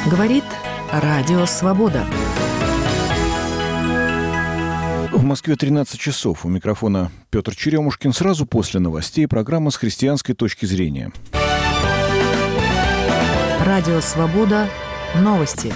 Говорит Радио Свобода. В Москве 13 часов. У микрофона Петр Черемушкин. Сразу после новостей программа с христианской точки зрения. Радио Свобода. Новости.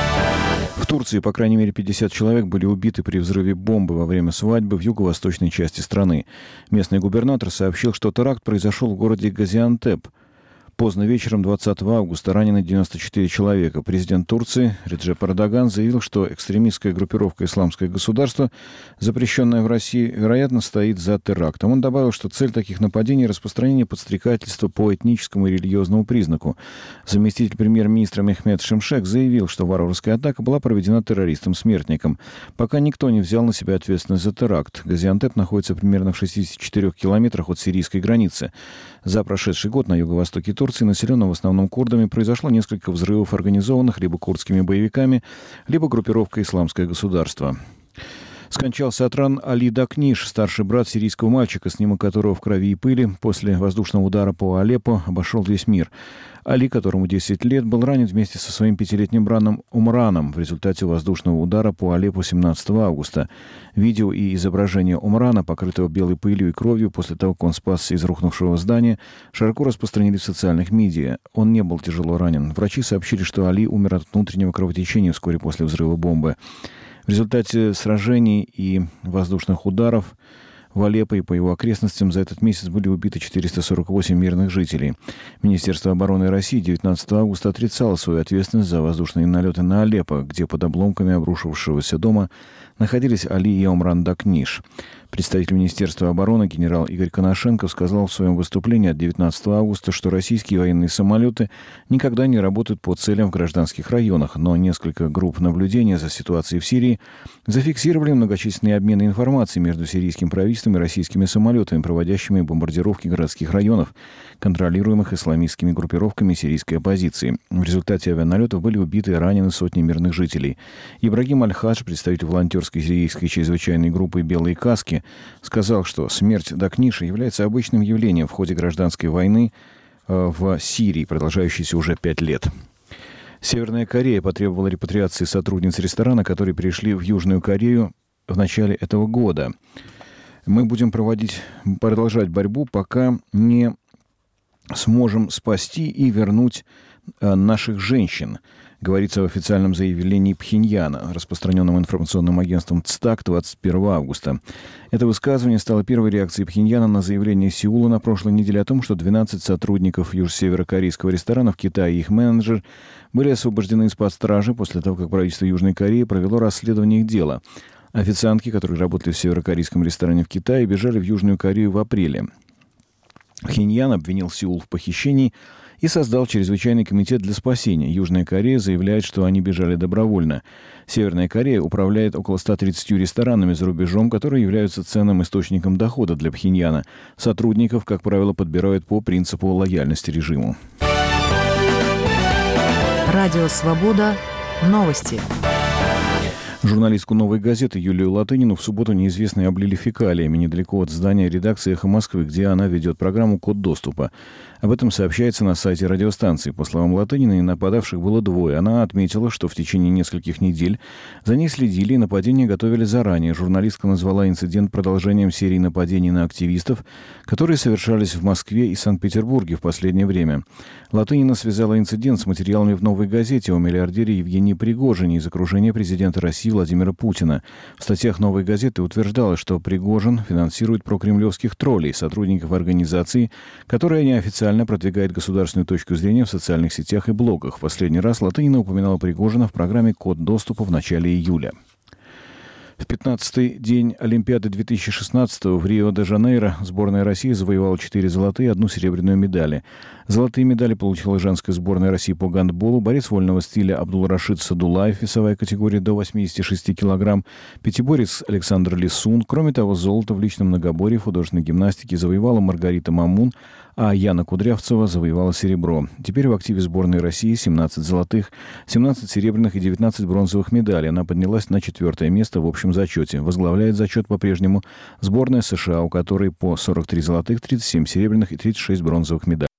В Турции, по крайней мере, 50 человек были убиты при взрыве бомбы во время свадьбы в юго-восточной части страны. Местный губернатор сообщил, что теракт произошел в городе Газиантеп. Поздно вечером 20 августа ранены 94 человека. Президент Турции Реджеп Эрдоган заявил, что экстремистская группировка «Исламское государство», запрещенная в России, вероятно, стоит за терактом. Он добавил, что цель таких нападений – распространение подстрекательства по этническому и религиозному признаку. Заместитель премьер-министра Мехмед Шимшек заявил, что варварская атака была проведена террористом-смертником. Пока никто не взял на себя ответственность за теракт. Газиантеп находится примерно в 64 километрах от сирийской границы. За прошедший год на юго-востоке Турции, населенном в основном курдами, произошло несколько взрывов, организованных либо курдскими боевиками, либо группировкой «Исламское государство». Скончался от ран Али Дакниш, старший брат сирийского мальчика, снимок которого в крови и пыли после воздушного удара по Алеппо обошел весь мир. Али, которому 10 лет, был ранен вместе со своим 5-летним братом Умраном в результате воздушного удара по Алеппо 17 августа. Видео и изображение Умрана, покрытого белой пылью и кровью после того, как он спасся из рухнувшего здания, широко распространились в социальных медиа. Он не был тяжело ранен. Врачи сообщили, что Али умер от внутреннего кровотечения вскоре после взрыва бомбы. В результате сражений и воздушных ударов в Алеппо и по его окрестностям за этот месяц были убиты 448 мирных жителей. Министерство обороны России 19 августа отрицало свою ответственность за воздушные налеты на Алеппо, где под обломками обрушившегося дома находились Али и Умран Дакниш. Представитель Министерства обороны генерал Игорь Коношенков сказал в своем выступлении от 19 августа, что российские военные самолеты никогда не работают по целям в гражданских районах, но несколько групп наблюдения за ситуацией в Сирии зафиксировали многочисленные обмены информацией между сирийским правительством и российскими самолетами, проводящими бомбардировки городских районов, контролируемых исламистскими группировками сирийской оппозиции. В результате авианалетов были убиты и ранены сотни мирных жителей. Ибрагим Аль-Хадж, представитель волонтерской сирийской чрезвычайной группы «Белые каски», сказал, что смерть Дакниша является обычным явлением в ходе гражданской войны в Сирии, продолжающейся уже 5 лет. Северная Корея потребовала репатриации сотрудниц ресторана, которые пришли в Южную Корею в начале этого года. Мы будем продолжать борьбу, пока не сможем спасти и вернуть наших женщин, говорится в официальном заявлении Пхеньяна, распространенном информационным агентством ЦТАК 21 августа. Это высказывание стало первой реакцией Пхеньяна на заявление Сеула на прошлой неделе о том, что 12 сотрудников северокорейского ресторана в Китае и их менеджер были освобождены из-под стражи после того, как правительство Южной Кореи провело расследование их дела. Официантки, которые работали в северокорейском ресторане в Китае, бежали в Южную Корею в апреле. Пхеньян обвинил Сеул в похищении и создал чрезвычайный комитет для спасения. Южная Корея заявляет, что они бежали добровольно. Северная Корея управляет около 130 ресторанами за рубежом, которые являются ценным источником дохода для Пхеньяна. Сотрудников, как правило, подбирают по принципу лояльности режиму. Радио Свобода. Новости. Журналистку «Новой газеты» Юлию Латынину в субботу неизвестные облили фекалиями недалеко от здания редакции «Эхо Москвы», где она ведет программу «Код доступа». Об этом сообщается на сайте радиостанции. По словам Латыниной, нападавших было двое. Она отметила, что в течение нескольких недель за ней следили и нападения готовили заранее. Журналистка назвала инцидент продолжением серии нападений на активистов, которые совершались в Москве и Санкт-Петербурге в последнее время. Латынина связала инцидент с материалами в «Новой газете» о миллиардере Евгении Пригожине из окружения президента России Владимира Путина. В статьях «Новой газеты» утверждалось, что Пригожин финансирует прокремлевских троллей, сотрудников организации, которая неофициально продвигает государственную точку зрения в социальных сетях и блогах. В последний раз Латынина упоминала Пригожина в программе «Код доступа» в начале июля. В 15-й день Олимпиады 2016 в Рио-де-Жанейро сборная России завоевала 4 золотые и 1 серебряную медали. Золотые медали получила женская сборная России по гандболу, борец вольного стиля Абдулрашид Садулаев, весовая категория до 86 килограмм, пятиборец Александр Лисун. Кроме того, золото в личном многоборье в художественной гимнастике завоевала Маргарита Мамун, а Яна Кудрявцева завоевала серебро. Теперь в активе сборной России 17 золотых, 17 серебряных и 19 бронзовых медалей. Она поднялась на 4-е место в общем зачете. Возглавляет зачет по-прежнему сборная США, у которой по 43 золотых, 37 серебряных и 36 бронзовых медалей.